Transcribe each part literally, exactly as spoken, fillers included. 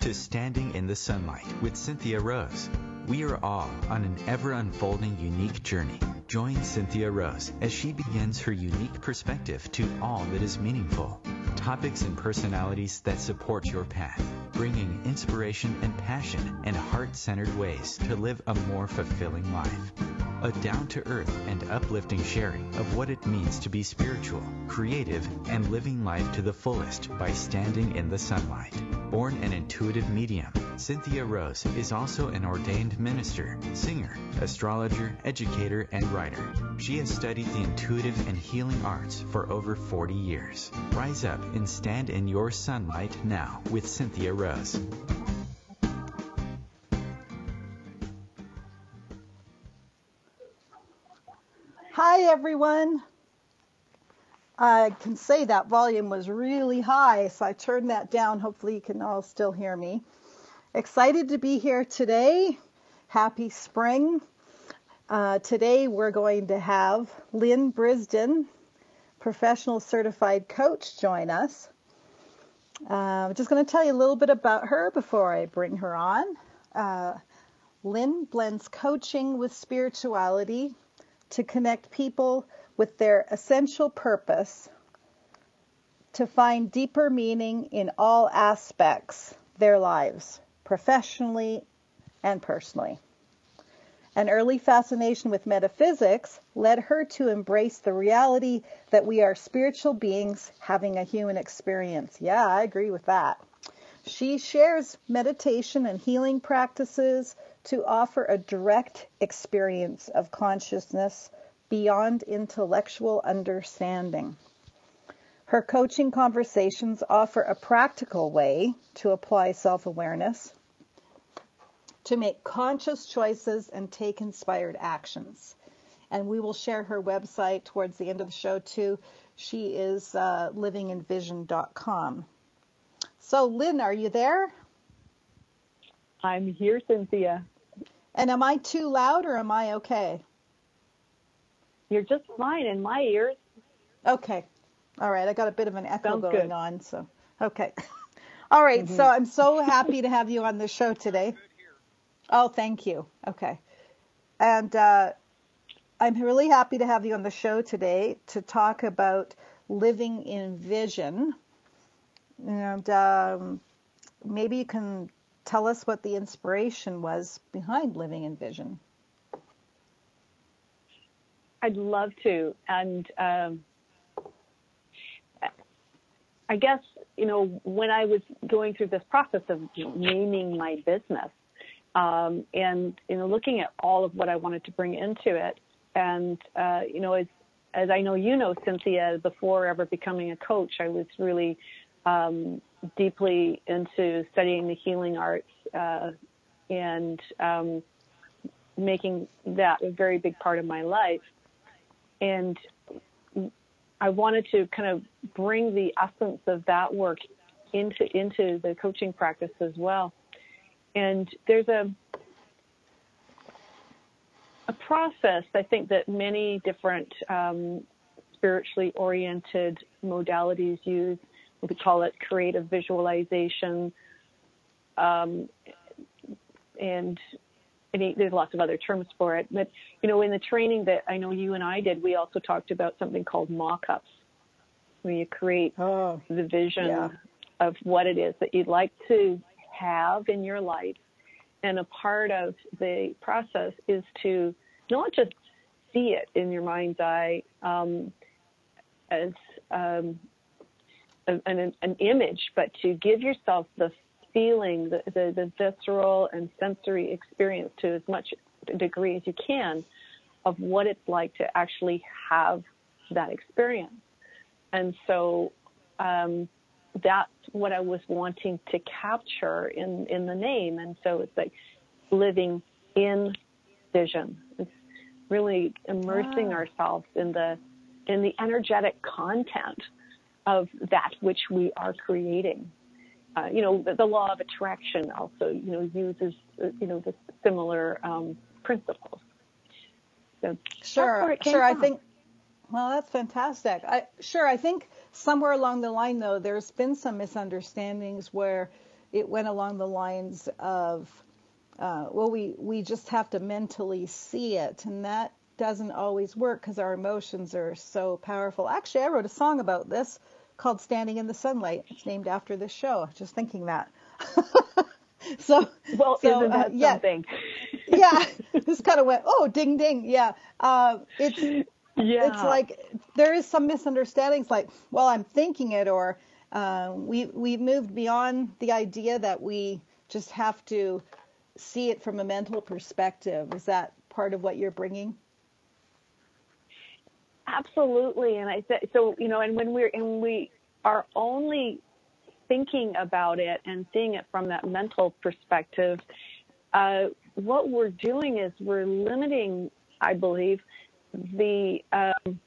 to Standing in the Sunlight with Cynthia Rose. We are all on an ever-unfolding unique journey. Join Cynthia Rose as she begins her unique perspective to all that is meaningful. Topics and personalities that support your path, bringing inspiration and passion and heart-centered ways to live a more fulfilling life. A down-to-earth and uplifting sharing of what it means to be spiritual, creative, and living life to the fullest by standing in the sunlight. Born an intuitive medium, Cynthia Rose is also an ordained minister, singer, astrologer, educator, and writer. She has studied the intuitive and healing arts for over forty years. Rise up and stand in your sunlight now with Cynthia Rose. Hi, everyone. I can say that volume was really high, so I turned that down. Hopefully you can all still hear me. Excited to be here today. Happy spring. Uh, today we're going to have Lynn Brisden, professional certified coach, join us. Uh, I'm just going to tell you a little bit about her before I bring her on. Uh, Lynn blends coaching with spirituality to connect people with their essential purpose to find deeper meaning in all aspects of their lives, professionally and personally. An early fascination with metaphysics led her to embrace the reality that we are spiritual beings having a human experience. Yeah, I agree with that. She shares meditation and healing practices to offer a direct experience of consciousness beyond intellectual understanding. Her coaching conversations offer a practical way to apply self-awareness, to make conscious choices and take inspired actions. And we will share her website towards the end of the show too. She is uh, living in vision dot com. So Lynn, are you there? I'm here, Cynthia. And am I too loud or am I okay? You're just fine in my ears. Okay. All right. I got a bit of an echo Sounds going good. on. So, okay. All right. Mm-hmm. So I'm so happy to have you on the show today. Oh, thank you. Okay. And uh, I'm really happy to have you on the show today to talk about living in vision. And um, maybe you can tell us what the inspiration was behind living in vision. I'd love to. And um, I guess, you know, when I was going through this process of naming my business um, and, you know, looking at all of what I wanted to bring into it, and, uh, you know, as, as I know you know, Cynthia, before ever becoming a coach, I was really um, deeply into studying the healing arts uh, and um, making that a very big part of my life. And I wanted to kind of bring the essence of that work into into the coaching practice as well. And there's a a process, I think, that many different um, spiritually oriented modalities use. We call it creative visualization, um, and there's lots of other terms for it. But, you know, in the training that I know you and I did, we also talked about something called mock-ups, where you create oh, the vision yeah. of what it is that you'd like to have in your life. And a part of the process is to not just see it in your mind's eye um, as um, an, an image, but to give yourself the feeling, the, the, the visceral and sensory experience to as much degree as you can of what it's like to actually have that experience. And so um, that's what I was wanting to capture in, in the name. And so it's like living in vision. It's really immersing Ah. ourselves in the in the energetic content of that which we are creating. Uh, you know, the, the law of attraction also, you know, uses, uh, you know, the similar um, principles. So Sure, that's where it came sure. from. I think, well, that's fantastic. I, sure, I think somewhere along the line, though, there's been some misunderstandings where, it went along the lines of, uh, well, we, we just have to mentally see it. And that doesn't always work because our emotions are so powerful. Actually, I wrote a song about this called Standing in the Sunlight. It's named after this show. Just thinking that. so, well, so isn't that uh, yeah, something? yeah, just kind of went, oh, ding, ding. Yeah. Uh, it's, it's Yeah. like there is some misunderstandings like, well, I'm thinking it, or uh, we, we've moved beyond the idea that we just have to see it from a mental perspective. Is that part of what you're bringing? Absolutely. And I said, so, you know, and when we're, and we are only thinking about it and seeing it from that mental perspective, uh, what we're doing is we're limiting, I believe, the, um,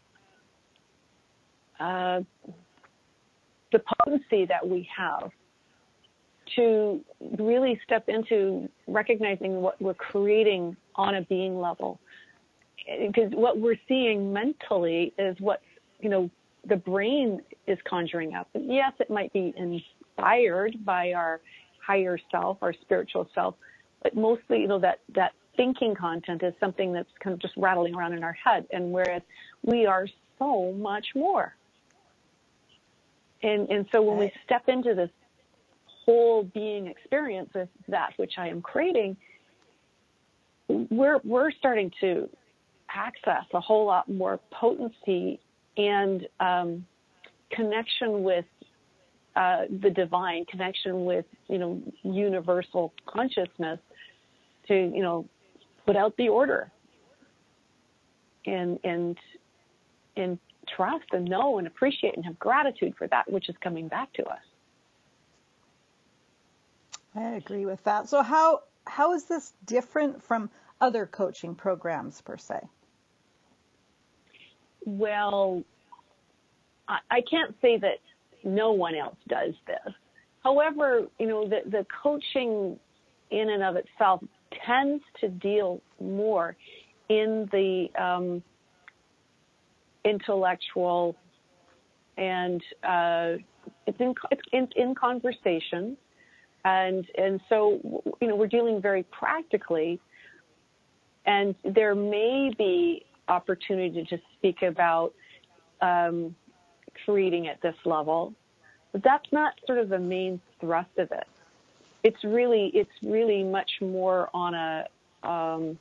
uh, the potency that we have to really step into recognizing what we're creating on a being level. Because what we're seeing mentally is what, you know, the brain is conjuring up. And yes, it might be inspired by our higher self, our spiritual self, but mostly, you know, that, that thinking content is something that's kind of just rattling around in our head. And whereas we are so much more. And, and so when we step into this whole being experience of that which I am creating, we're, we're starting to access a whole lot more potency and um, connection with uh, the divine, connection with, you know, universal consciousness to, you know, put out the order and, and, and trust and know and appreciate and have gratitude for that which is coming back to us. I agree with that. So how, how is this different from other coaching programs per se? Well, I, I can't say that no one else does this. However, you know, the, the coaching in and of itself tends to deal more in the um, intellectual and uh, it's in it's in, in conversation, and and so you know we're dealing very practically, and there may be opportunity to speak about um, creating at this level, but that's not sort of the main thrust of it. It's really, it's really much more on a, um,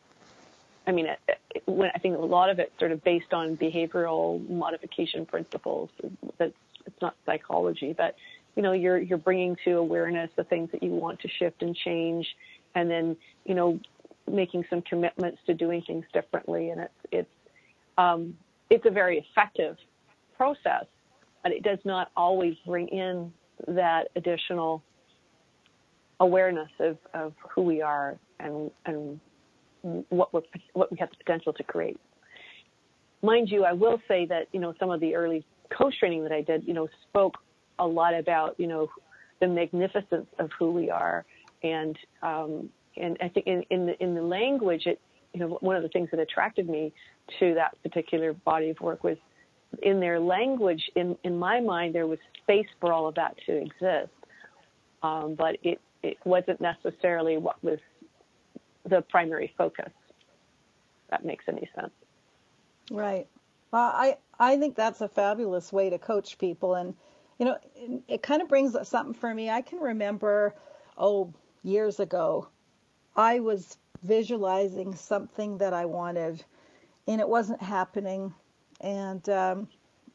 I mean, it, it, when I think a lot of it's sort of based on behavioral modification principles. That's, it's not psychology, but you know, you're you're bringing to awareness the things that you want to shift and change, and then you know. making some commitments to doing things differently, and it's it's um, it's a very effective process, but it does not always bring in that additional awareness of, of who we are and and what we what we have the potential to create. Mind you, I will say that you know some of the early coach training that I did, you know, spoke a lot about you know the magnificence of who we are and um, And I think in, in the in the language, it you know one of the things that attracted me to that particular body of work was in their language. In, in my mind, there was space for all of that to exist, um, but it, it wasn't necessarily what was the primary focus. If that makes any sense. Right. Well, I I think that's a fabulous way to coach people, and you know it, it kind of brings up something for me. I can remember, oh, years ago. I was visualizing something that I wanted, and it wasn't happening. And um,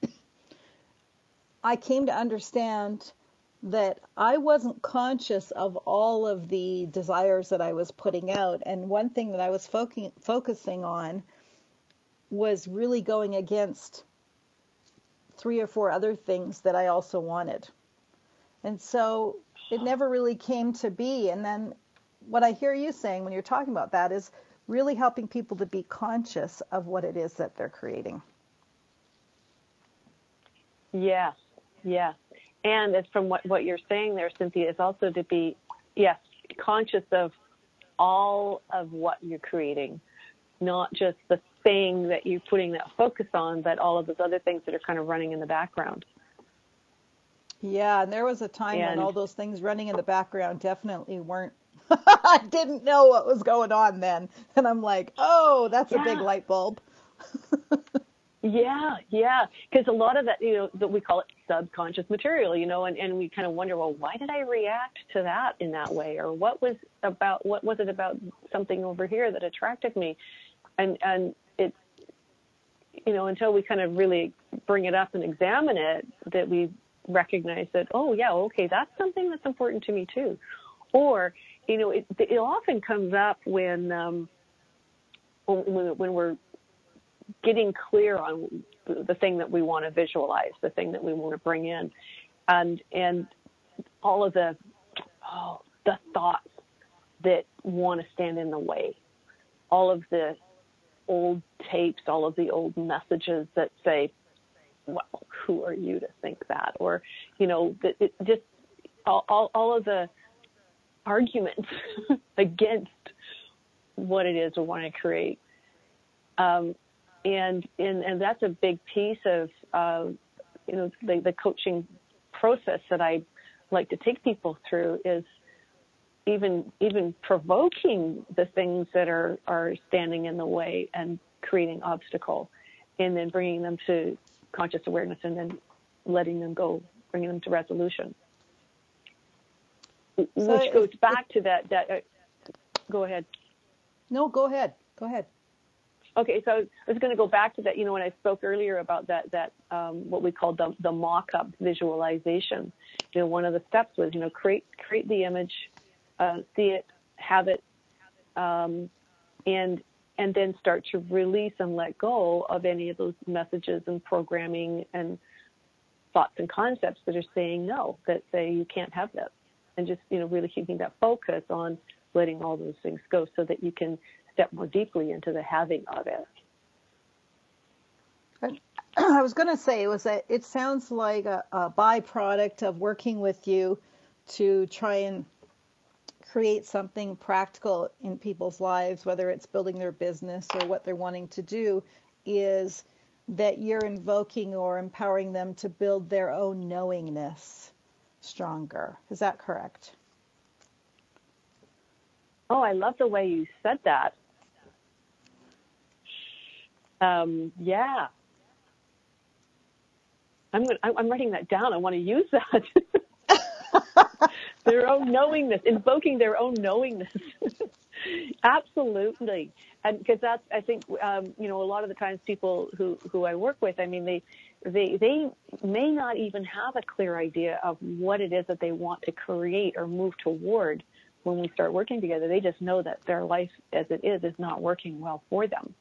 I came to understand that I wasn't conscious of all of the desires that I was putting out. And one thing that I was fo- focusing on was really going against three or four other things that I also wanted. And so it never really came to be. And then what I hear you saying when you're talking about that is really helping people to be conscious of what it is that they're creating. Yes, yes. And it's from what, what you're saying there, Cynthia, is also to be, yes, conscious of all of what you're creating, not just the thing that you're putting that focus on, but all of those other things that are kind of running in the background. Yeah, and there was a time when And all those things running in the background definitely weren't. I didn't know what was going on then. And I'm like, oh, that's a big yeah, light bulb. yeah, yeah. Because a lot of that, you know, that we call it subconscious material, you know, and, and we kind of wonder, well, why did I react to that in that way? Or what was about, what was it about something over here that attracted me? And, and it's, you know, until we kind of really bring it up and examine it, that we recognize that, oh, yeah, okay, that's something that's important to me too. Or, you know, it, it often comes up when, um, when, when we're getting clear on the thing that we want to visualize, the thing that we want to bring in, and and all of the oh, the thoughts that want to stand in the way, all of the old tapes, all of the old messages that say, well, who are you to think that? Or, you know, it, it just all, all, all of the arguments against what it is we want to create. Um, and, and, and that's a big piece of, uh, you know, the, the coaching process that I like to take people through is even, even provoking the things that are, are standing in the way and creating obstacle, and then bringing them to conscious awareness and then letting them go, bringing them to resolution. So Which if, goes if, back to that, that, uh, go ahead. no, go ahead. Go ahead. Okay, so I was going to go back to that, you know, when I spoke earlier about that, that um, what we call the, the mock-up visualization. You know, one of the steps was, you know, create create the image, uh, see it, have it, um, and and then start to release and let go of any of those messages and programming and thoughts and concepts that are saying no, that say you can't have this, and just, you know, really keeping that focus on letting all those things go so that you can step more deeply into the having of it. I was going to say it was a, it sounds like a, a byproduct of working with you to try and create something practical in people's lives, whether it's building their business or what they're wanting to do, is that you're invoking or empowering them to build their own knowingness stronger. Is that correct? Oh, I love the way you said that. Um, yeah. I'm gonna, I'm writing that down. I want to use that. Their own knowingness, invoking their own knowingness. Absolutely. And because that's, I think, um, you know, a lot of the times people who, who I work with, I mean, they, they, they may not even have a clear idea of what it is that they want to create or move toward when we start working together. They just know that their life as it is is not working well for them.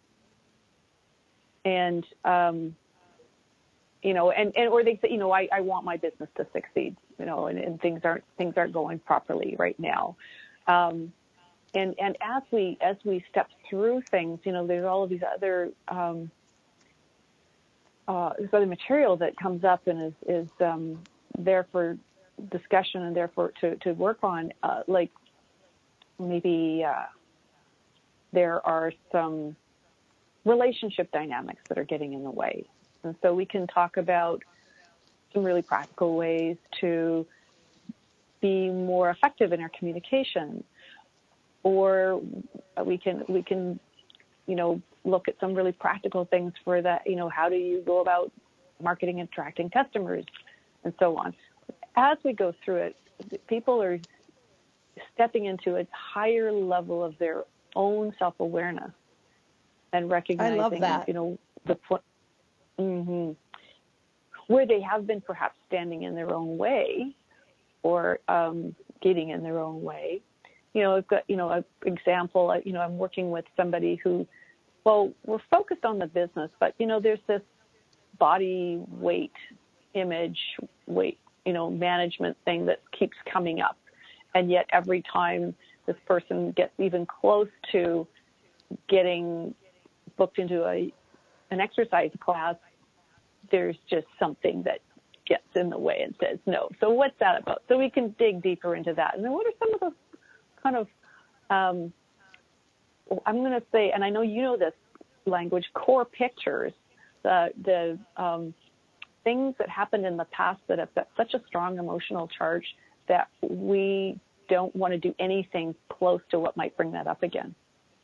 And, um, you know, and, and, or they say, you know, I, I want my business to succeed, you know, and, and things aren't, things aren't going properly right now. Um, and, and as we, as we step through things, you know, there's all of these other, um, uh, this other material that comes up and is, is, um, there for discussion and therefore to, to work on, uh, like maybe, uh, there are some relationship dynamics that are getting in the way. And so we can talk about some really practical ways to be more effective in our communication, or we can we can you know look at some really practical things for that. You know, how do you go about marketing and attracting customers, and so on. As we go through it, people are stepping into a higher level of their own self-awareness and recognizing, I love that. you know, the point. Mm-hmm. Where they have been perhaps standing in their own way or um, getting in their own way. You know, I've got, you know, an example, you know, I'm working with somebody who, well, we're focused on the business, but, you know, there's this body weight, image, weight, you know, management thing that keeps coming up. And yet every time this person gets even close to getting booked into a an exercise class, there's just something that gets in the way and says no. So what's that about? So we can dig deeper into that. And then what are some of those kind of, um, I'm going to say, and I know you know this language, core pictures, the, the um, things that happened in the past that have got such a strong emotional charge that we don't want to do anything close to what might bring that up again.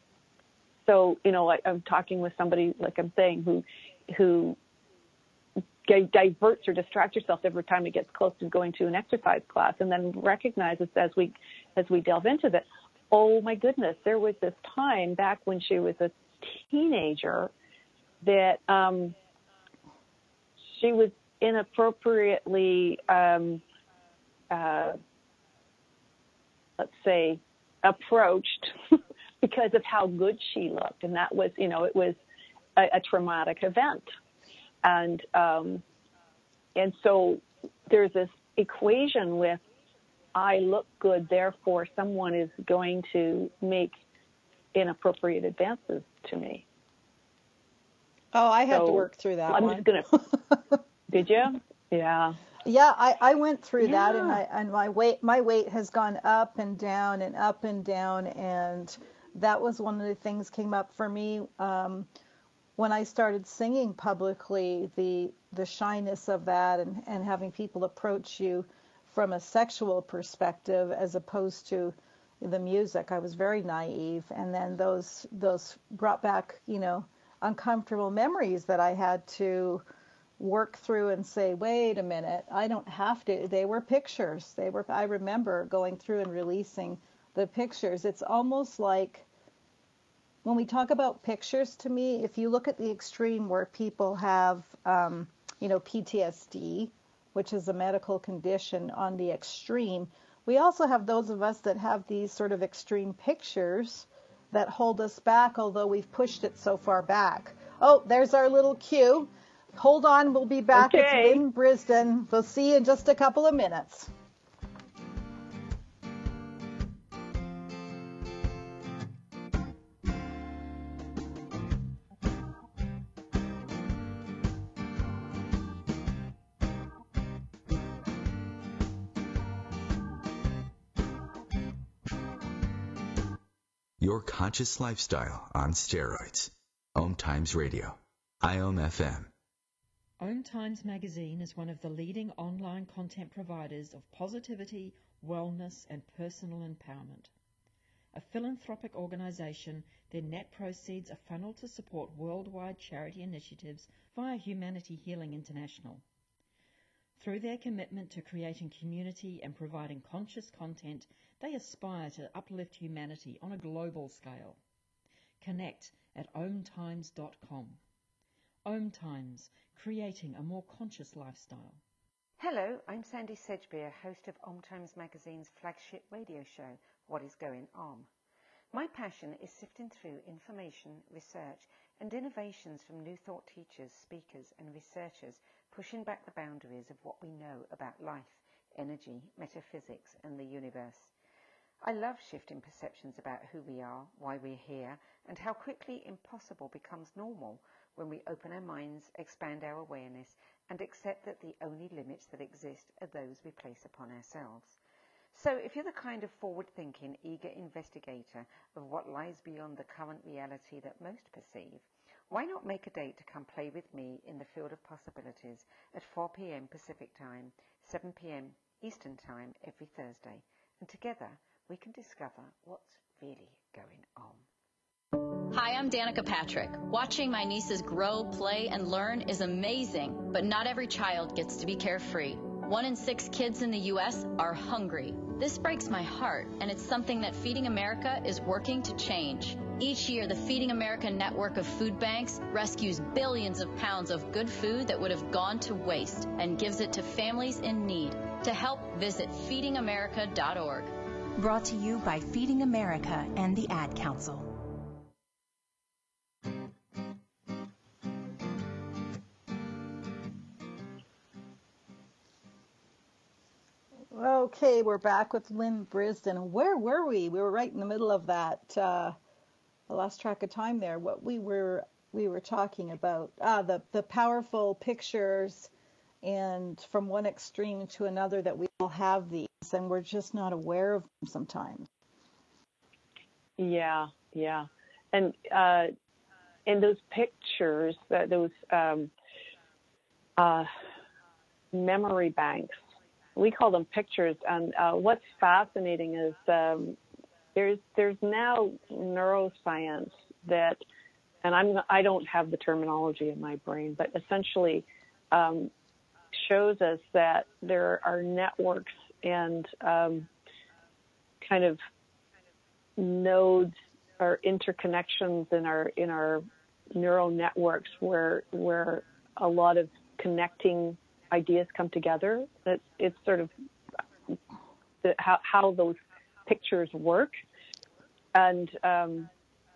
So, you know, like I'm talking with somebody, like I'm saying, who who diverts or distracts yourself every time it gets close to going to an exercise class, and then recognizes as we as we delve into that, oh my goodness, there was this time back when she was a teenager that um, she was inappropriately, um, uh, let's say, approached because of how good she looked, and that was, you know, it was a, a traumatic event. And um, and so there's this equation with I look good, therefore someone is going to make inappropriate advances to me. Oh, I had so to work through that I'm one. just gonna. Did you? Yeah. Yeah, I, I went through Yeah. that, and I and my weight my weight has gone up and down and up and down, and that was one of the things came up for me. Um, when I started singing publicly, the the shyness of that, and, and having people approach you from a sexual perspective as opposed to the music, I was very naive, and then those those brought back, you know, uncomfortable memories that I had to work through and say, wait a minute, I don't have to. They were pictures. They were. I remember going through and releasing the pictures. It's almost like when we talk about pictures, to me, if you look at the extreme where people have, um, you know, P T S D, which is a medical condition on the extreme, we also have those of us that have these sort of extreme pictures that hold us back, although we've pushed it so far back. Oh, there's our little cue. Hold on, we'll be back Okay. with Lynn Brisden. We'll see you in just a couple of minutes. Your conscious lifestyle on steroids. Om Times Radio. I O M F M. Om Times Magazine is one of the leading online content providers of positivity, wellness, and personal empowerment. A philanthropic organization, their net proceeds are funneled to support worldwide charity initiatives via Humanity Healing International. Through their commitment to creating community and providing conscious content, they aspire to uplift humanity on a global scale. Connect at om times dot com. Om Times, creating a more conscious lifestyle. Hello, I'm Sandy Sedgbeer, host of Om Times Magazine's flagship radio show, What is Going On. My passion is sifting through information, research, and innovations from new thought teachers, speakers, and researchers pushing back the boundaries of what we know about life, energy, metaphysics, and the universe. I love shifting perceptions about who we are, why we're here, and how quickly impossible becomes normal when we open our minds, expand our awareness, and accept that the only limits that exist are those we place upon ourselves. So if you're the kind of forward-thinking, eager investigator of what lies beyond the current reality that most perceive, why not make a date to come play with me in the field of possibilities at four p.m. Pacific Time, seven p.m. Eastern Time every Thursday, and together we can discover what's really going on. Hi, I'm Danica Patrick. Watching my nieces grow, play, and learn is amazing, but not every child gets to be carefree. One in six kids in the U S are hungry. This breaks my heart, and it's something that Feeding America is working to change. Each year, the Feeding America network of food banks rescues billions of pounds of good food that would have gone to waste and gives it to families in need. To help, visit feeding america dot org. Brought to you by Feeding America and the Ad Council. Okay, we're back with Lynn Brisden. Where were we? We were right in the middle of that. Uh, I lost track of time there. What we were we were talking about ah, the the powerful pictures, and from one extreme to another that we all have these, and we're just not aware of them sometimes. Yeah, yeah, and uh, in those pictures, that those um, uh, memory banks. We call them pictures. And uh, what's fascinating is um, there's there's now neuroscience that, and I'm I don't have the terminology in my brain, but essentially um, shows us that there are networks and um, kind of nodes or interconnections in our in our neural networks where where a lot of connecting ideas come together. It's, it's sort of the, how, how those pictures work. And um,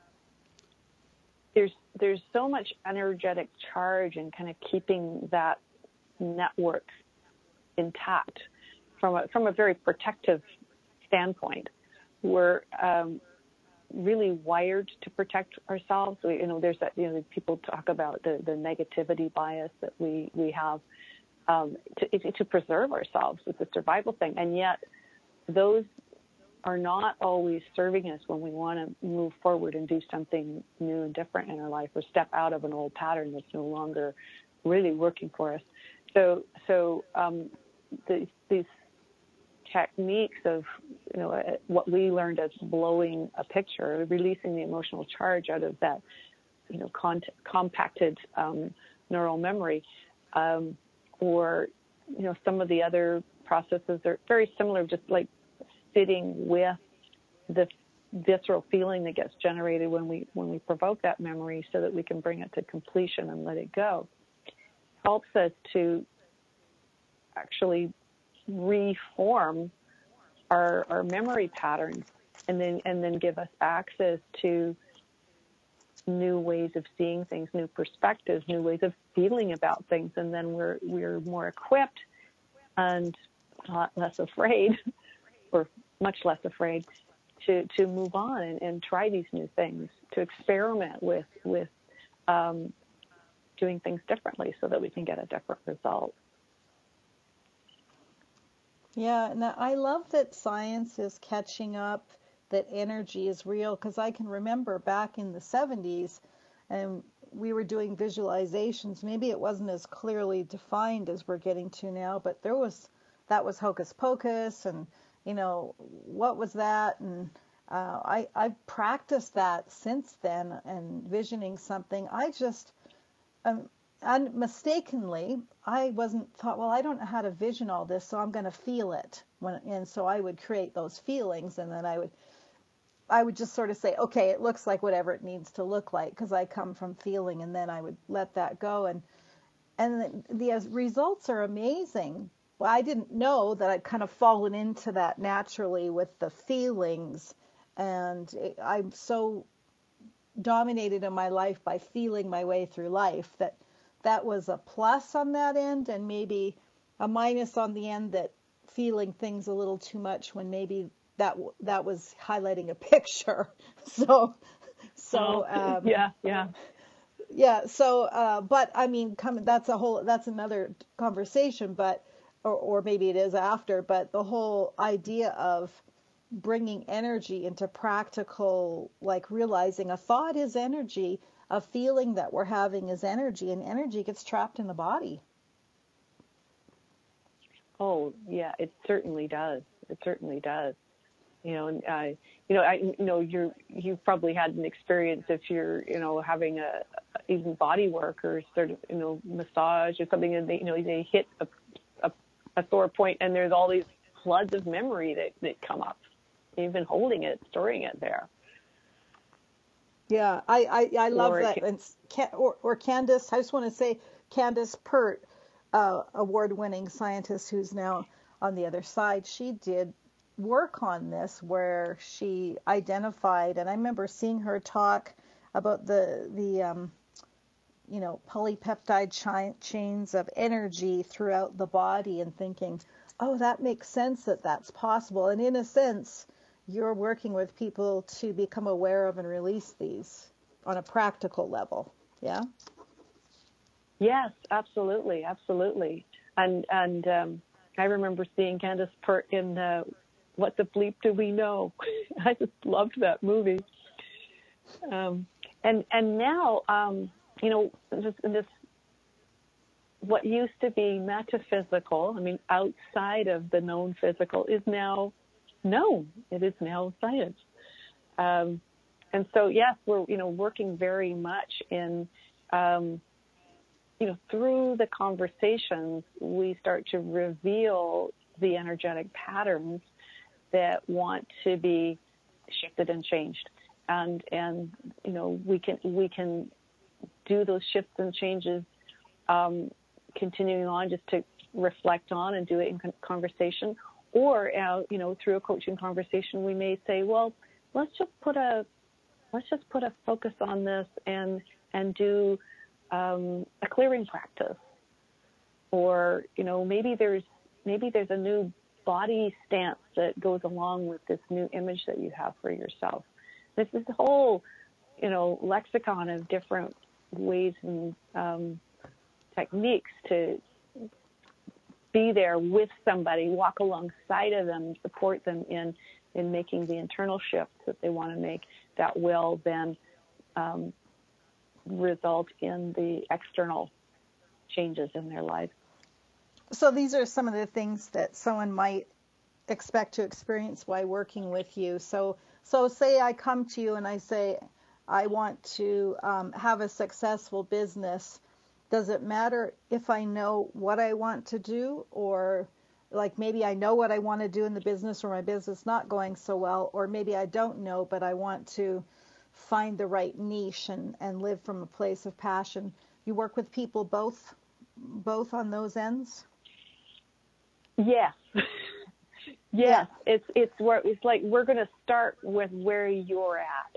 there's there's so much energetic charge in kind of keeping that network intact from a, from a very protective standpoint. We're um, really wired to protect ourselves. We, you know, there's that, you know, people talk about the, the negativity bias that we, we have um, to, to preserve ourselves. It's a survival thing. And yet those are not always serving us when we want to move forward and do something new and different in our life or step out of an old pattern that's no longer really working for us. So, so um, the, these techniques of, you know, what we learned as blowing a picture, releasing the emotional charge out of that, you know, con- compacted um, neural memory, um, or, you know, some of the other processes are very similar, just like sitting with the visceral feeling that gets generated when we when we provoke that memory so that we can bring it to completion and let it go. Helps us to actually reform our, our memory patterns and then and then give us access to new ways of seeing things, new perspectives, new ways of feeling about things, and then we're we're more equipped and a lot less afraid, or much less afraid, to, to move on and, and try these new things, to experiment with with um, doing things differently so that we can get a different result. Yeah, and I love that science is catching up, that energy is real, because I can remember back in the seventies, and we were doing visualizations. Maybe it wasn't as clearly defined as we're getting to now, but there was, that was hocus pocus, and, you know, what was that? And uh, I, I've practiced that since then, and visioning something. I just, um, and mistakenly, I wasn't thought, well, I don't know how to vision all this, so I'm going to feel it. When, and so I would create those feelings, and then I would, I would just sort of say, okay, it looks like whatever it needs to look like, because I come from feeling, and then I would let that go, and and the, the results are amazing. Well, I didn't know that I'd kind of fallen into that naturally with the feelings, and it, I'm so dominated in my life by feeling my way through life that that was a plus on that end, and maybe a minus on the end, that feeling things a little too much when maybe that that was highlighting a picture. So, so oh, um, yeah, yeah, yeah. So, uh, but I mean, come, that's a whole that's another conversation. But or, or maybe it is after. But the whole idea of bringing energy into practical, like realizing a thought is energy, a feeling that we're having is energy, and energy gets trapped in the body. Oh, yeah, it certainly does. It certainly does. You know, and uh, you know, I, you know, you're you've probably had an experience if you're, you know, having a even body work or sort of, you know, massage or something, and they, you know, they hit a, a, a sore point, and there's all these floods of memory that, that come up. You've been holding it, storing it there. Yeah, I, I, I love or that. Can, and or, or Candace, I just want to say, Candace Pert, uh, award-winning scientist who's now on the other side, she did work on this where she identified, and I remember seeing her talk about the the um, you know, polypeptide chi- chains of energy throughout the body, and thinking, oh, that makes sense that that's possible. And in a sense, you're working with people to become aware of and release these on a practical level. Yeah. Yes, absolutely, absolutely. And and um, I remember seeing Candace Pert in uh, What the Bleep Do We Know? I just loved that movie. Um, and and now, um, you know, this, this what used to be metaphysical, I mean, outside of the known physical, is now known. It is now science. Um, and so, yes, we're, you know, working very much in, um, you know, through the conversations, we start to reveal the energetic patterns that want to be shifted and changed. And, and, you know, we can, we can do those shifts and changes, um, continuing on just to reflect on and do it in conversation, or, uh, you know, through a coaching conversation, we may say, well, let's just put a, let's just put a focus on this and, and do, um, a clearing practice. Or, you know, maybe there's, maybe there's a new body stance that goes along with this new image that you have for yourself. This is the whole, you know, lexicon of different ways and, um, techniques to be there with somebody, walk alongside of them, support them in, in making the internal shifts that they want to make that will then um, result in the external changes in their life. So these are some of the things that someone might expect to experience while working with you. So, so say I come to you and I say, I want to um, have a successful business. Does it matter if I know what I want to do, or like maybe I know what I want to do in the business, or my business not going so well, or maybe I don't know, but I want to find the right niche and, and live from a place of passion. You work with people both, both on those ends? Yes. Yes. Yeah. It's, it's where it's like, we're going to start with where you're at.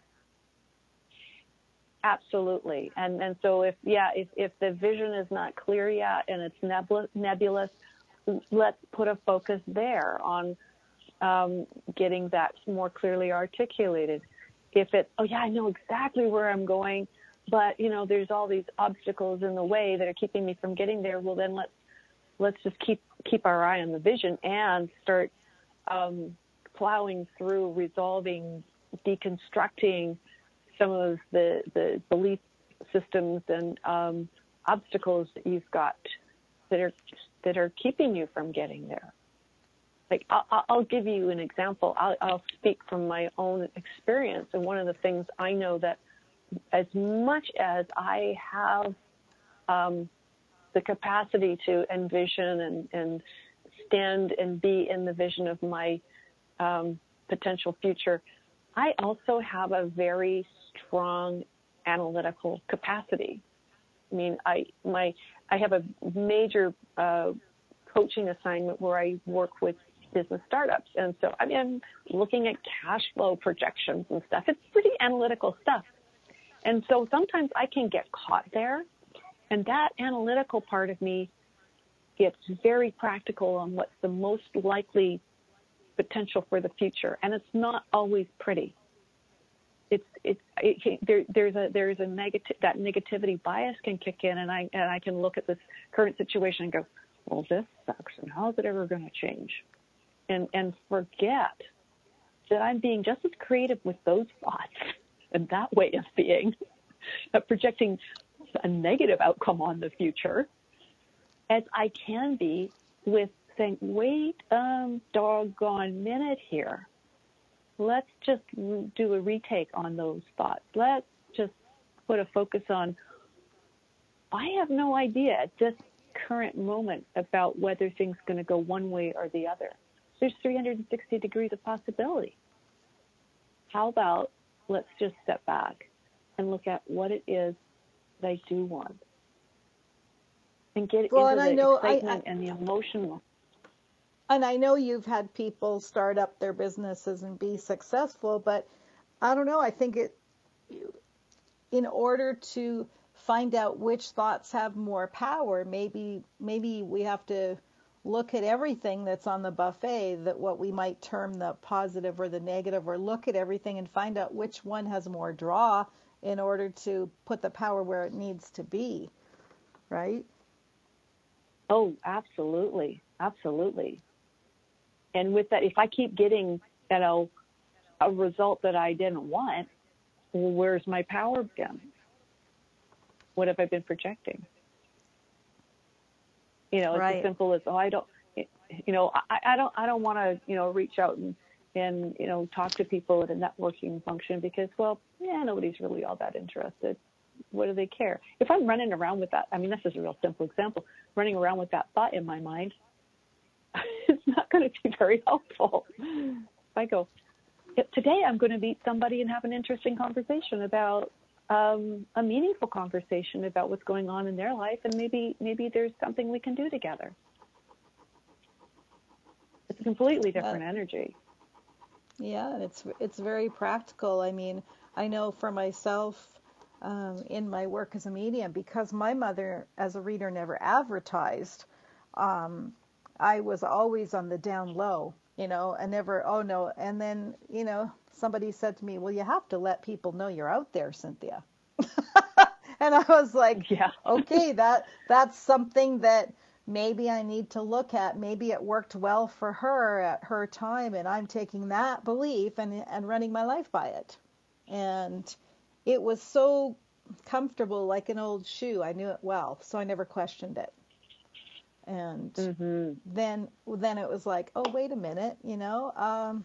Absolutely. And and so if, yeah, if, if the vision is not clear yet and it's nebulous, nebulous let's put a focus there on um, getting that more clearly articulated. If it's, oh, yeah, I know exactly where I'm going, but, you know, there's all these obstacles in the way that are keeping me from getting there, well, then let's, let's just keep, keep our eye on the vision and start um, plowing through, resolving, deconstructing some of the, the belief systems and um, obstacles that you've got that are that are keeping you from getting there. Like I'll, I'll give you an example. I'll, I'll speak from my own experience, and one of the things I know that as much as I have um, the capacity to envision and, and stand and be in the vision of my um, potential future, I also have a very strong analytical capacity. I mean, I my I have a major uh, coaching assignment where I work with business startups, and so I mean, I'm looking at cash flow projections and stuff. It's pretty analytical stuff, and so sometimes I can get caught there, and that analytical part of me gets very practical on what's the most likely potential for the future, and it's not always pretty. It's it's it, there, there's a there's a negative that negativity bias can kick in, and I and I can look at this current situation and go, well, this sucks, and how is it ever going to change? And and forget that I'm being just as creative with those thoughts and that way of being, of projecting a negative outcome on the future, as I can be with saying, wait a doggone minute here. Let's just do a retake on those thoughts. Let's just put a focus on, I have no idea at this current moment about whether things are going to go one way or the other. There's three hundred sixty degrees of possibility. How about let's just step back and look at what it is that I do want and get well, into and the I know, excitement I, I, and the emotional. And I know you've had people start up their businesses and be successful, but I don't know. I think it, in order to find out which thoughts have more power, maybe maybe we have to look at everything that's on the buffet, that what we might term the positive or the negative, or look at everything and find out which one has more draw in order to put the power where it needs to be, right? Oh, absolutely, absolutely. And with that, if I keep getting, you know, a result that I didn't want, well, where's my power been? What have I been projecting? You know, it's Right. as simple as, oh, I don't, you know, I, I don't, I don't want to, you know, reach out and, and, you know, talk to people at a networking function because, well, yeah, nobody's really all that interested. What do they care? If I'm running around with that, I mean, this is a real simple example, running around with that thought in my mind, it's not going to be very helpful. If I go, today I'm going to meet somebody and have an interesting conversation about um, a meaningful conversation about what's going on in their life, and maybe maybe there's something we can do together. It's a completely different Uh, energy. Yeah, and it's it's very practical. I mean, I know for myself, um, in my work as a medium, because my mother, as a reader, never advertised. Um, I was always on the down low, you know, and never, oh no. And then, you know, somebody said to me, well, you have to let people know you're out there, Cynthia. And I was like, Yeah. okay, that that's something that maybe I need to look at. Maybe it worked well for her at her time, and I'm taking that belief and and running my life by it. And it was so comfortable, like an old shoe. I knew it well, so I never questioned it. And Mm-hmm. then then it was like, oh, wait a minute, you know, um,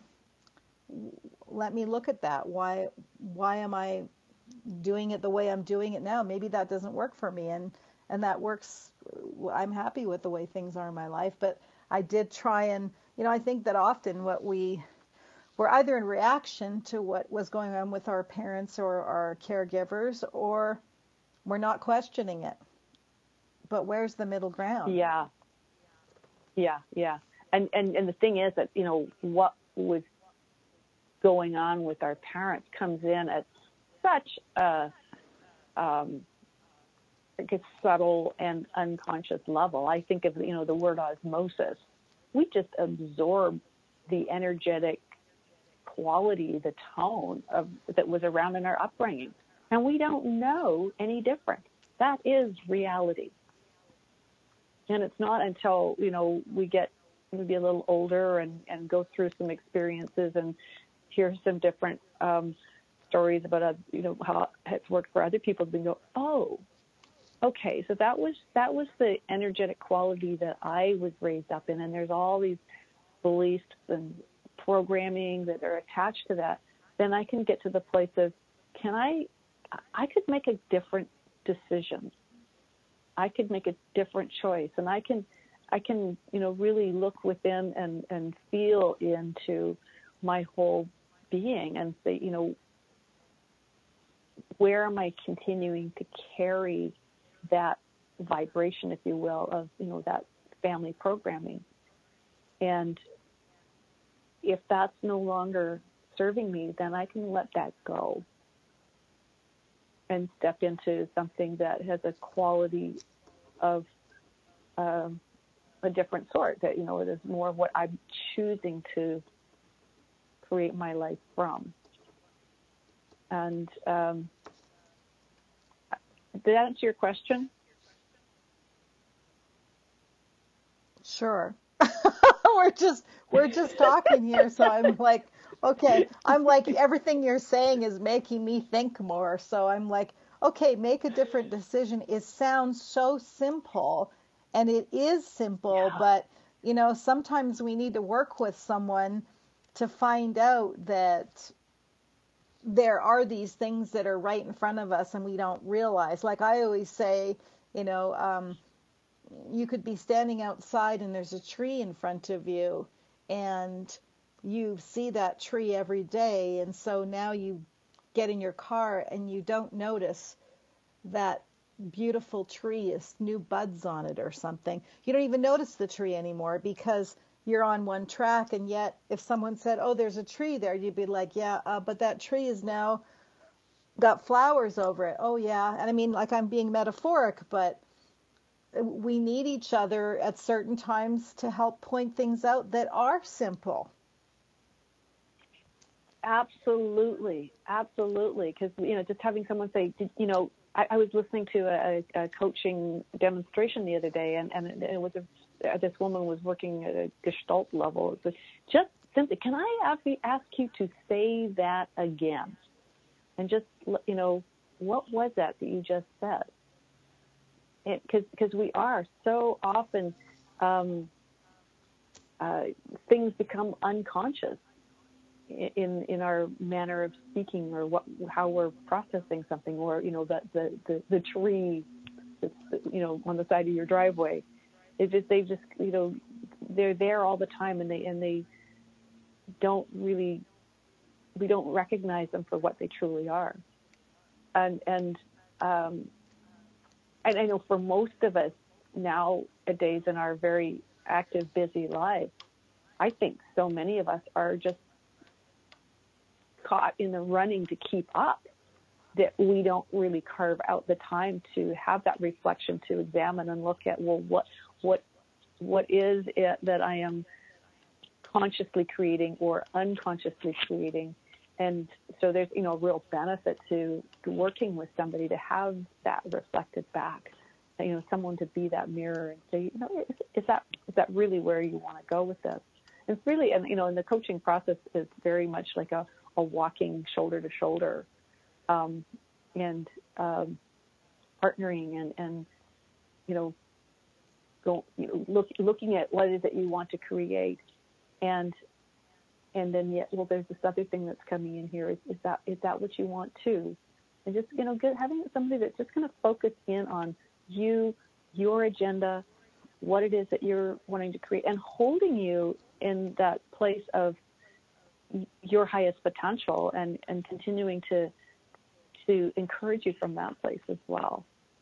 let me look at that. Why why am I doing it the way I'm doing it now? Maybe that doesn't work for me, and and that works. I'm happy with the way things are in my life, but I did try and, you know, I think that often what we we're either in reaction to what was going on with our parents or our caregivers, or we're not questioning it. But where's the middle ground? Yeah. Yeah. Yeah. And, and and the thing is that, you know, what was going on with our parents comes in at such a um, like a subtle and unconscious level. I think of, you know, the word osmosis. We just absorb the energetic quality, the tone of that was around in our upbringing, and we don't know any different. That is reality. And it's not until, you know, we get maybe a little older and, and go through some experiences and hear some different um, stories about, uh, you know, how it's worked for other people, we go, oh, okay, so that was that was the energetic quality that I was raised up in, and there's all these beliefs and programming that are attached to that. Then I can get to the place of, can I, I could make a different decision. I could make a different choice, and I can, I can, you know, really look within and, and feel into my whole being and say, you know, where am I continuing to carry that vibration, if you will, of, you know, that family programming. And if that's no longer serving me, then I can let that go and step into something that has a quality of um, a different sort, that, you know, it is more of what I'm choosing to create my life from. And um, did that answer your question? Sure. we're just we're just talking here, so I'm like, okay, I'm like, everything you're saying is making me think more. So I'm like, okay, make a different decision. It sounds so simple, and it is simple, Yeah. but you know, sometimes we need to work with someone to find out that there are these things that are right in front of us and we don't realize. Like I always say, you know, um, you could be standing outside and there's a tree in front of you, and you see that tree every day, and so now you get in your car and you don't notice that beautiful tree is new buds on it or something. You don't even notice the tree anymore because you're on one track, and yet if someone said, oh, there's a tree there, you'd be like, yeah, uh, but that tree is now got flowers over it. Oh yeah. And I mean, like, I'm being metaphoric, but we need each other at certain times to help point things out that are simple. Absolutely, absolutely. Because, you know, just having someone say, you know, I, I was listening to a, a coaching demonstration the other day, and, and it was a, this woman was working at a Gestalt level. It was just simply, can I ask you, ask you to say that again? And just, you know, what was that that you just said? because we are so often um, uh, things become unconscious in in our manner of speaking, or what how we're processing something, or you know the the the, the tree that's, you know, on the side of your driveway. It just they just you know they're there all the time, and they and they don't really we don't recognize them for what they truly are. And and um, and I know for most of us nowadays in our very active, busy lives, I think so many of us are just caught in the running to keep up that we don't really carve out the time to have that reflection, to examine and look at, well, what what what is it that I am consciously creating or unconsciously creating? And so there's, you know, a real benefit to working with somebody to have that reflected back, you know, someone to be that mirror and say, you know, is, is that is that really where you want to go with this? And it's really, and you know, and the coaching process is very much like a, a walking shoulder to shoulder, um, and um, partnering and, and you know, go you know, look, looking at what it is that you want to create, and and then yet, well, there's this other thing that's coming in here. Is, is that is that what you want too? And just, you know, get, having somebody that's just going to focus in on you, your agenda, what it is that you're wanting to create, and holding you in that place of your highest potential, and, and continuing to to encourage you from that place as well.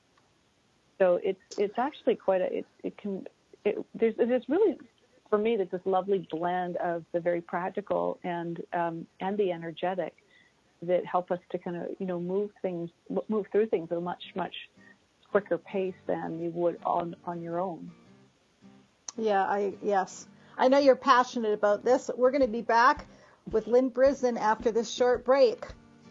So it's it's actually quite a it, it can it, there's there's really, for me, there's this lovely blend of the very practical and um, and the energetic that help us to kind of, you know, move things move through things at a much much quicker pace than you would on on your own. Yeah, I yes. I know you're passionate about this. We're going to be back with Lynn Brisden after this short break.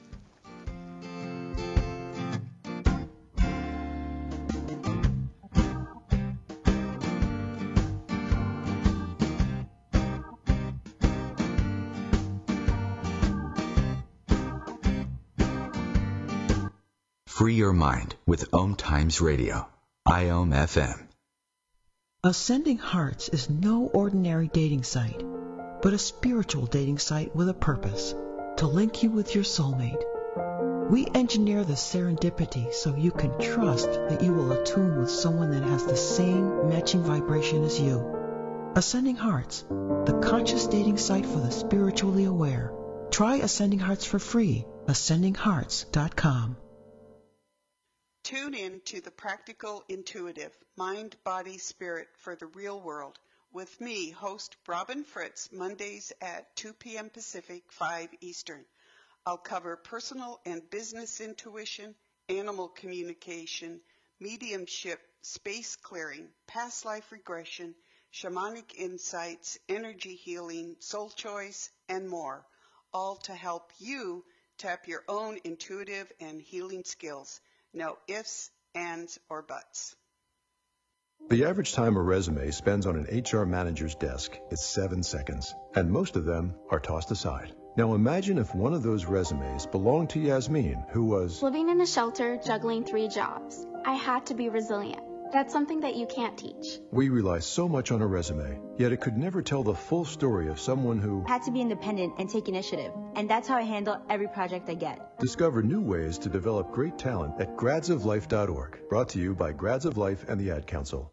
Free your mind with Om Times Radio, I O M F M. Ascending Hearts is no ordinary dating site, but a spiritual dating site with a purpose, to link you with your soulmate. We engineer the serendipity so you can trust that you will attune with someone that has the same matching vibration as you. Ascending Hearts, the conscious dating site for the spiritually aware. Try Ascending Hearts for free, ascending hearts dot com. Tune in to The Practical Intuitive, Mind, Body, Spirit for the Real World with me, host Robin Fritz, Mondays at two p.m. Pacific, five Eastern. I'll cover personal and business intuition, animal communication, mediumship, space clearing, past life regression, shamanic insights, energy healing, soul choice, and more, all to help you tap your own intuitive and healing skills. No ifs, ands, or buts. The average time a resume spends on an H R manager's desk is seven seconds, and most of them are tossed aside. Now imagine if one of those resumes belonged to Yasmin, who was living in a shelter, juggling three jobs. I had to be resilient. That's something that you can't teach. We rely so much on a resume, yet it could never tell the full story of someone who had to be independent and take initiative. And that's how I handle every project I get. Discover new ways to develop great talent at grads of life dot org. Brought to you by Grads of Life and the Ad Council.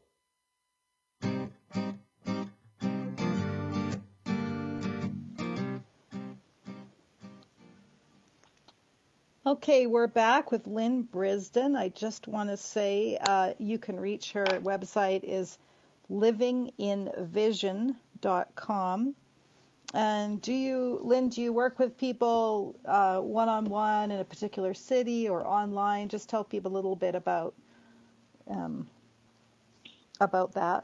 Okay, we're back with Lynn Brisden. I just want to say uh, you can reach her website is living in vision dot com. And do you, Lynn, do you work with people uh, one-on-one in a particular city or online? Just tell people a little bit about um, about that.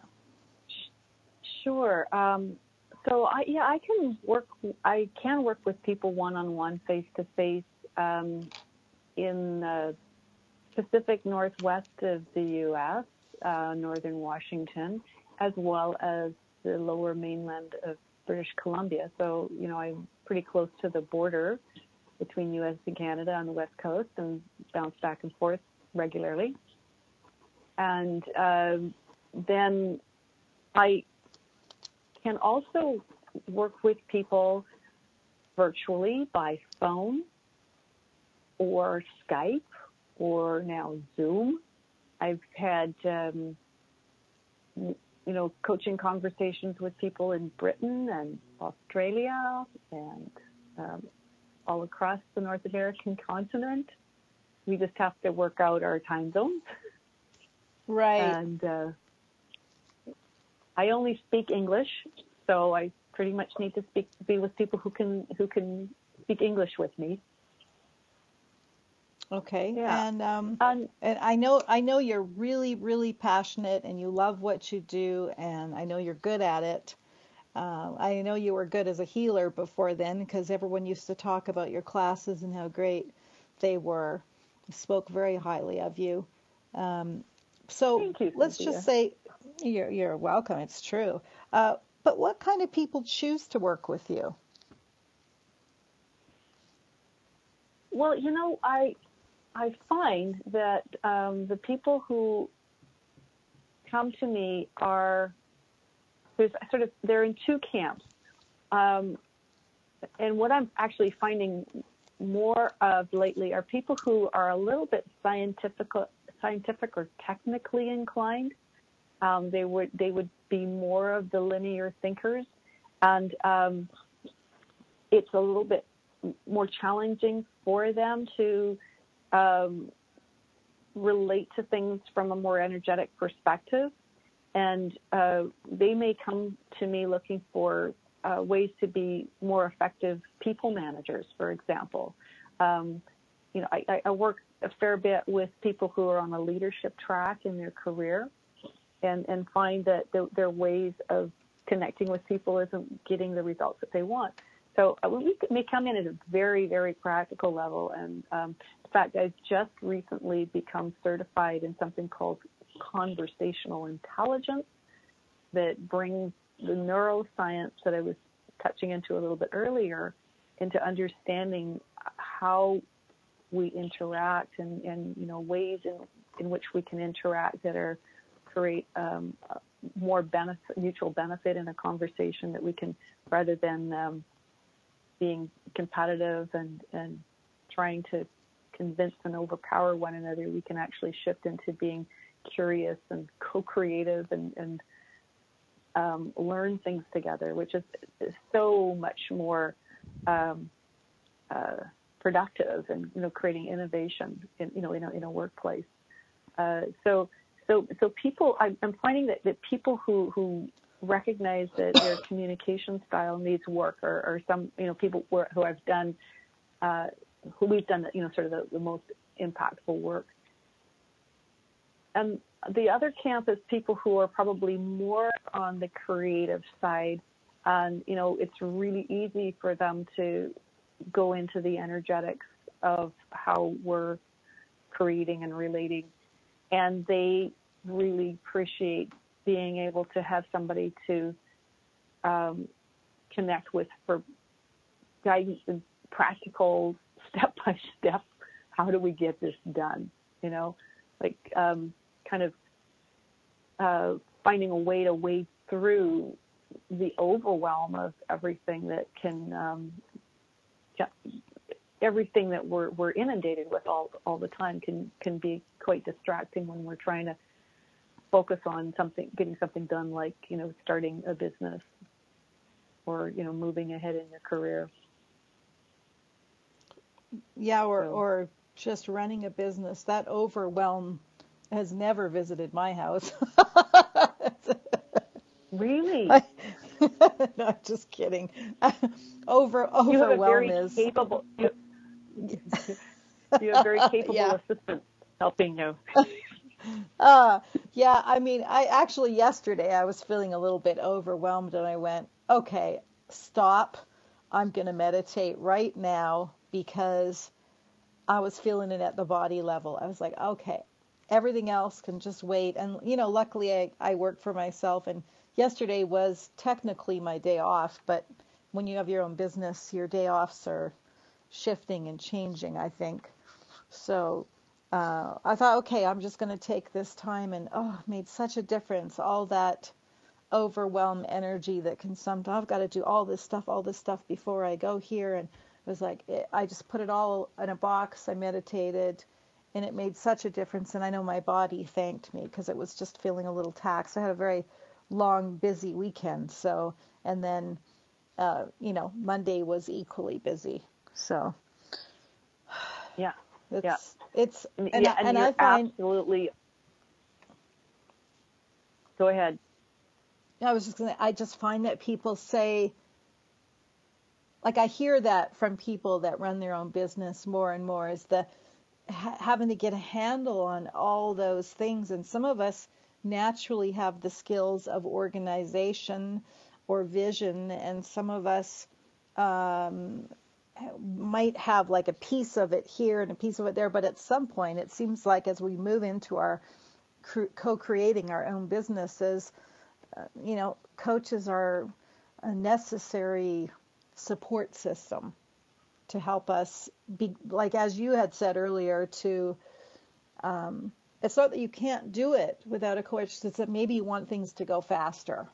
Sure. Um, so I, yeah, I can work. I can work with people one-on-one, face-to-face. Um, in the Pacific Northwest of the U S, uh, northern Washington, as well as the lower mainland of British Columbia. So, you know, I'm pretty close to the border between U S and Canada on the West Coast, and bounce back and forth regularly. and um, then I can also work with people virtually by phone or Skype or now Zoom. I've had, um, you know, coaching conversations with people in Britain and Australia and um, all across the North American continent. We just have to work out our time zones. Right. And uh, I only speak English, so I pretty much need to speak be with people who can who can speak English with me. Okay. Yeah. And um, Um, and I know I know you're really really passionate and you love what you do, and I know you're good at it. Uh, I know you were good as a healer before then, because everyone used to talk about your classes and how great they were. Spoke very highly of you. Um, so Thank you, let's Cynthia. just say you're you're welcome. It's true. Uh, but what kind of people choose to work with you? Well, you know, I I find that um, the people who come to me are there's sort of they're in two camps, um, and what I'm actually finding more of lately are people who are a little bit scientific, scientific or technically inclined. Um, they would they would be more of the linear thinkers, and um, it's a little bit more challenging for them to um, relate to things from a more energetic perspective. And uh, they may come to me looking for uh, ways to be more effective people managers, for example. Um, you know, I, I work a fair bit with people who are on a leadership track in their career, and, and find that their, their ways of connecting with people isn't getting the results that they want. So uh, we may come in at a very, very practical level. And um, in fact, I've just recently become certified in something called conversational intelligence that brings the neuroscience that I was touching into a little bit earlier into understanding how we interact and, and you know, ways in, in which we can interact that are create um, more benefit, mutual benefit in a conversation, that we can, rather than um, being competitive and, and trying to convince and overpower one another, we can actually shift into being curious and co-creative and, and um, learn things together, which is, is so much more um, uh, productive and, you know, creating innovation in, you know, in a, in a workplace. Uh, so, so, so people, I'm, I'm finding that, that people who, who recognize that their communication style needs work, or, or some, you know, people who, who I've done, uh, who we've done, you know, sort of the, the most impactful work. And the other camp is people who are probably more on the creative side. And, you know, it's really easy for them to go into the energetics of how we're creating and relating. And they really appreciate being able to have somebody to um, connect with for guidance and practical step-by-step, how do we get this done, you know, like um, kind of uh, finding a way to wade through the overwhelm of everything that can, um, everything that we're, we're inundated with all, all the time can, can be quite distracting when we're trying to focus on something, getting something done, like, you know, starting a business or, you know, moving ahead in your career. Yeah, or, So. or just running a business. That overwhelm has never visited my house. Really? I, no, just kidding. Over overwhelm you have a very is capable. You, you have very capable yeah. assistants helping you. Uh, yeah, I mean, I actually yesterday I was feeling a little bit overwhelmed, and I went, okay, stop. I'm going to meditate right now, because I was feeling it at the body level. I was like, okay, everything else can just wait. And, you know, luckily I, I work for myself, and yesterday was technically my day off, but when you have your own business, your day offs are shifting and changing, I think. So uh, I thought, okay, I'm just going to take this time, and oh, it made such a difference. All that overwhelm energy that can sometimes, I've got to do all this stuff, all this stuff before I go here. And it was like, it, I just put it all in a box. I meditated, and it made such a difference. And I know my body thanked me because it was just feeling a little taxed. I had a very long, busy weekend. So, and then, uh, you know, Monday was equally busy. So, yeah, it's, yeah, it's, and, yeah, I, and, and you're I find, absolutely, go ahead. I was just gonna, I just find that people say, like I hear that from people that run their own business more and more, is the ha- having to get a handle on all those things. And some of us naturally have the skills of organization or vision, and some of us um, might have like a piece of it here and a piece of it there. But at some point, it seems like as we move into our co-creating our own businesses, uh, you know, coaches are a necessary support system to help us be, like as you had said earlier, to um, it's not that you can't do it without a coach, it's that maybe you want things to go faster.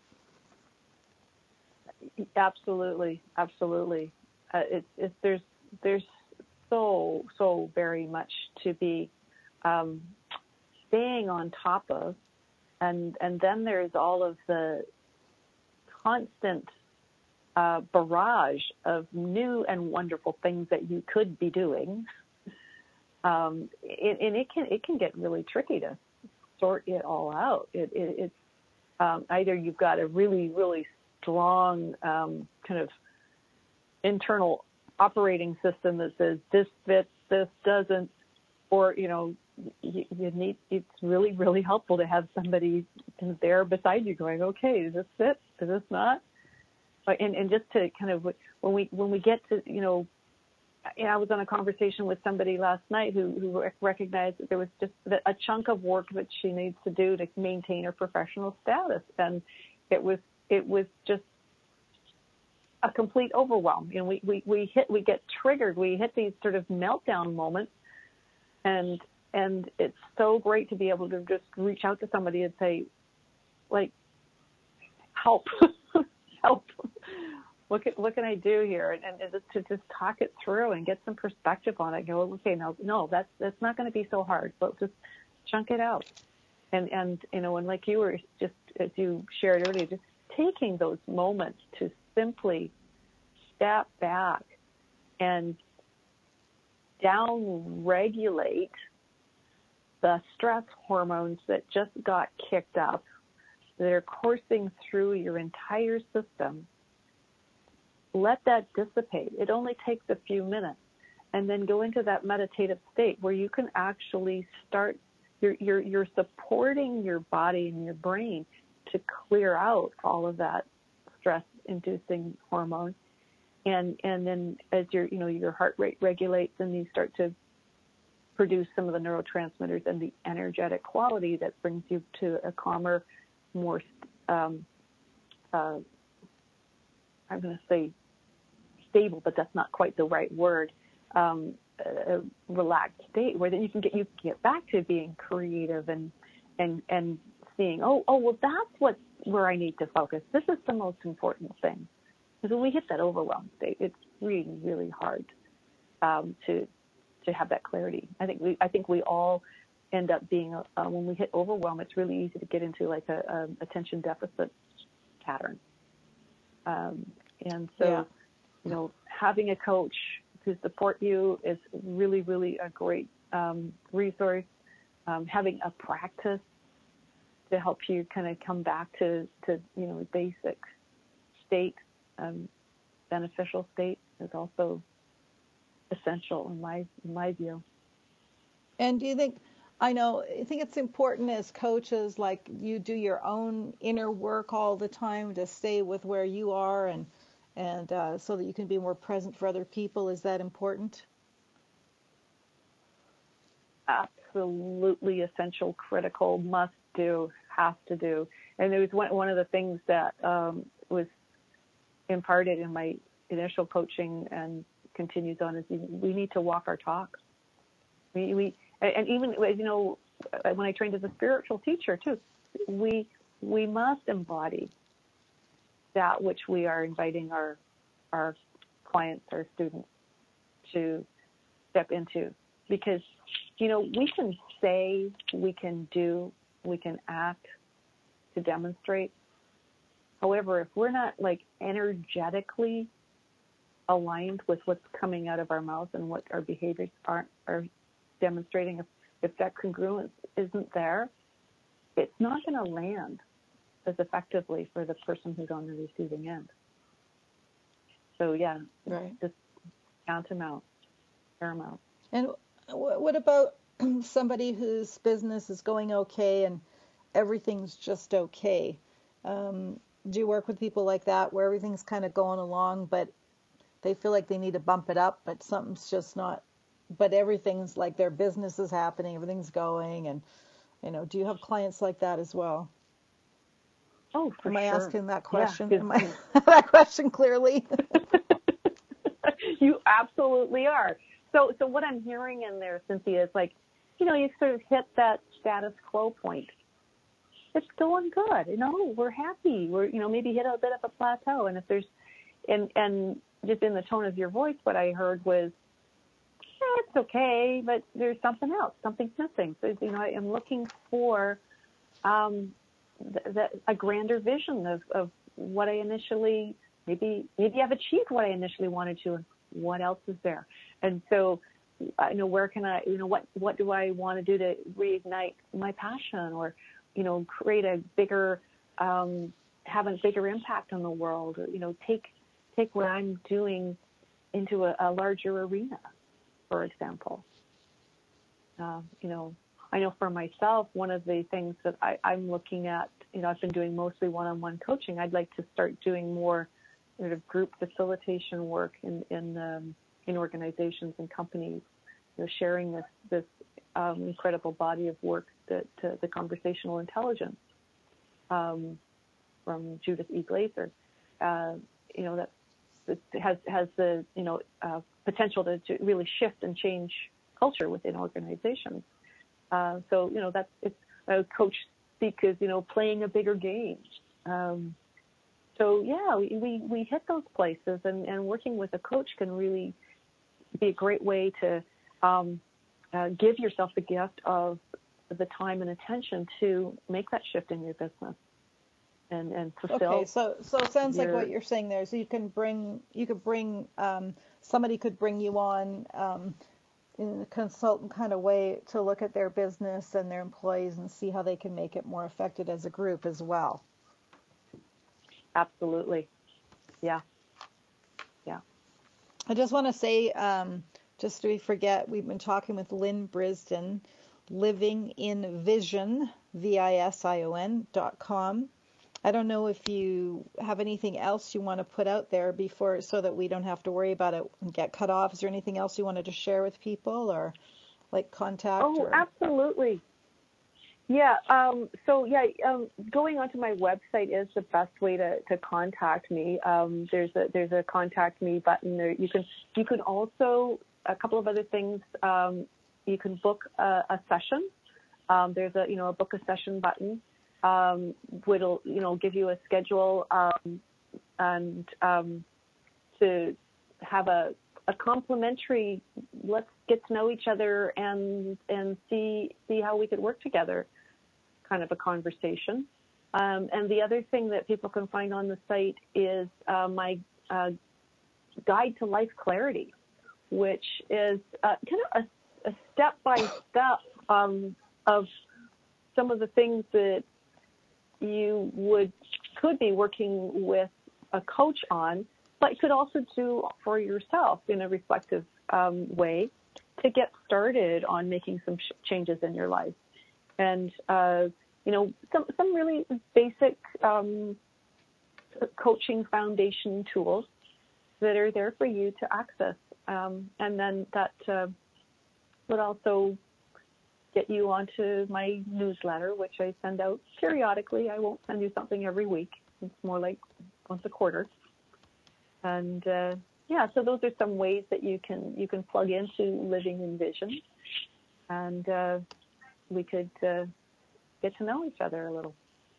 Absolutely, absolutely. Uh, it, it, there's there's so so very much to be um, staying on top of, and and then there's all of the constant uh, barrage of new and wonderful things that you could be doing, um, it, and it can it can get really tricky to sort it all out. It, it, it's um, either you've got a really really strong um, kind of internal operating system that says this fits, this doesn't, or you know you, you need. It's really really helpful to have somebody there beside you going, okay, does this fit? Does this not? And, and just to kind of when we when we get to you know, you know, I was on a conversation with somebody last night who who recognized that there was just a chunk of work that she needs to do to maintain her professional status, and it was it was just a complete overwhelm. You know, we, we, we hit, we get triggered, we hit these sort of meltdown moments, and and it's so great to be able to just reach out to somebody and say, like, help, help, what can, what can I do here? And, and just to just talk it through and get some perspective on it. Go, okay, no, no, that's that's not going to be so hard, but just chunk it out. And and you know, and like you were just as you shared earlier, just taking those moments to simply step back and down-regulate the stress hormones that just got kicked up, that are coursing through your entire system. Let that dissipate. It only takes a few minutes. And then go into that meditative state where you can actually start, you're, you're, you're supporting your body and your brain to clear out all of that stress-inducing hormone, and and then as your you know your heart rate regulates and you start to produce some of the neurotransmitters and the energetic quality that brings you to a calmer, more um, uh, I'm going to say stable, but that's not quite the right word. Um, a relaxed state where then you can get you can get back to being creative and and and seeing oh oh well that's what where I need to focus. This is the most important thing. Because when we hit that overwhelm state, it's really, really hard um, to to have that clarity. I think we I think we all end up being uh, when we hit overwhelm. It's really easy to get into like a, a attention deficit pattern. Um, and so, yeah. you know, having a coach to support you is really, really a great um, resource. Um, having a practice to help you kind of come back to, to you know, basic state, um, beneficial state is also essential in my in my view. And do you think, I know, I think it's important as coaches, like you do your own inner work all the time to stay with where you are and and uh, so that you can be more present for other people. Is that important? Absolutely essential, critical, must do, have to do. And it was one, one of the things that um, was imparted in my initial coaching and continues on is we need to walk our talk. We, we And, and even, you know, when I trained as a spiritual teacher too, we we must embody that which we are inviting our our clients, our students to step into. Because, you know, we can say, we can do, we can act to demonstrate. However, if we're not like energetically aligned with what's coming out of our mouths and what our behaviors aren't are demonstrating, if, if that congruence isn't there, it's not going to land as effectively for the person who's on the receiving end. So yeah, right. Just tantamount, paramount. And what about somebody whose business is going okay and everything's just okay? Um, do you work with people like that where everything's kind of going along, but they feel like they need to bump it up, but something's just not, but everything's like their business is happening, everything's going, and, you know, do you have clients like that as well? Oh, for Am I sure. asking that question? Yeah, Am I that question clearly? You absolutely are. So, so what I'm hearing in there, Cynthia, is like, you know, you sort of hit that status quo point. It's going good. You know, we're happy. We're, you know, maybe hit a bit of a plateau. And if there's, and, and just in the tone of your voice, what I heard was, eh, it's okay, but there's something else. Something's missing. So, you know, I am looking for um, th- th- a grander vision of, of what I initially, maybe, maybe I've achieved what I initially wanted to. And what else is there? And so, I you know, where can I, you know, what, what do I want to do to reignite my passion, or, you know, create a bigger, um, have a bigger impact on the world, or, you know, take, take what I'm doing into a, a larger arena, for example. Uh, you know, I know for myself, one of the things that I, I'm looking at, you know, I've been doing mostly one-on-one coaching. I'd like to start doing more sort of group facilitation work in, in, um, in organizations and companies, you know, sharing this, this um, incredible body of work, that uh, the conversational intelligence um, from Judith E. Glaser, uh, you know, that, that has, has the, you know, uh, potential to, to really shift and change culture within organizations. Uh, so, you know, that's, it's, uh, coach speak is, you know, playing a bigger game. Um, so, yeah, we, we, we hit those places, and, and working with a coach can really be a great way to um, uh, give yourself the gift of the time and attention to make that shift in your business and, and fulfill. Okay, so so it sounds your, like what you're saying there. So you can bring, you could bring, um, somebody could bring you on um, in a consultant kind of way to look at their business and their employees and see how they can make it more effective as a group as well. Absolutely. Yeah. Yeah. I just want to say, um, just so we forget, we've been talking with Lynn Brisden, Living in Vision, V I S I O N dot com. I don't know if you have anything else you want to put out there before, so that we don't have to worry about it and get cut off. Is there anything else you wanted to share with people, or like contact? Oh, or... absolutely. Yeah. Um, so yeah, um, going onto my website is the best way to, to contact me. Um, there's a there's a contact me button there. You can you can also, a couple of other things. Um, you can book a, a session. Um, there's a you know a book a session button. Um, which'll you know give you a schedule um, and um, to have a a complimentary, let's get to know each other and and see see how we could work together kind of a conversation. Um, and the other thing that people can find on the site is uh, my uh, guide to life clarity, which is uh, kind of a, a step-by-step um, of some of the things that you would could be working with a coach on, but you could also do for yourself in a reflective um, way to get started on making some sh- changes in your life. And, uh, you know, some, some really basic um, coaching foundation tools that are there for you to access. Um, and then that uh, would also get you onto my newsletter, which I send out periodically. I won't send you something every week. It's more like once a quarter. And uh, yeah, so those are some ways that you can you can plug into Living in Vision. and uh, we could uh, get to know each other a little.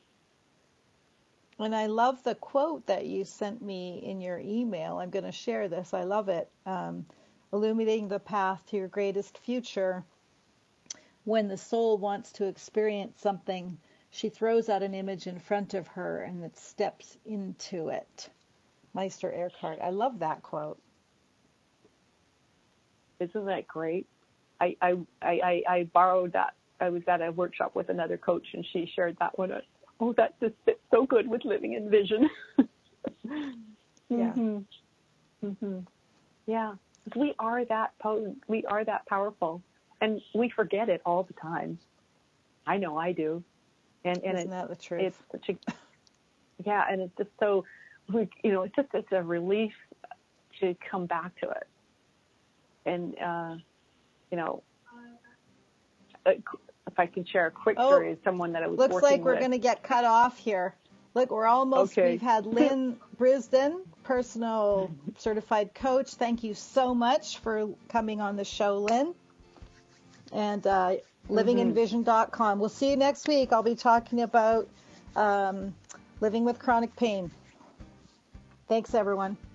And I love the quote that you sent me in your email. I'm going to share this. I love it. Um, illuminating the path to your greatest future. When the soul wants to experience something, she throws out an image in front of her and it steps into it. Meister Eckhart. I love that quote. Isn't that great? I, I, I, I borrowed that. I was at a workshop with another coach and she shared that one. Oh, that just fits so good with living in vision. Yeah. Mm-hmm. Mm-hmm. Yeah. We are that potent. We are that powerful. And we forget it all the time. I know I do. And, and Isn't it, that the truth? It's such a, yeah, and it's just so, you know, it's just it's a relief to come back to it. And, uh, you know, if I can share a quick Oh, story of someone that I was looks working like we're with. going to get cut off here. Look, we're almost, Okay. We've had Lynn Brisden, personal certified coach. Thank you so much for coming on the show, Lynn. And uh, living in vision dot com. We'll see you next week. I'll be talking about um, living with chronic pain. Thanks, everyone.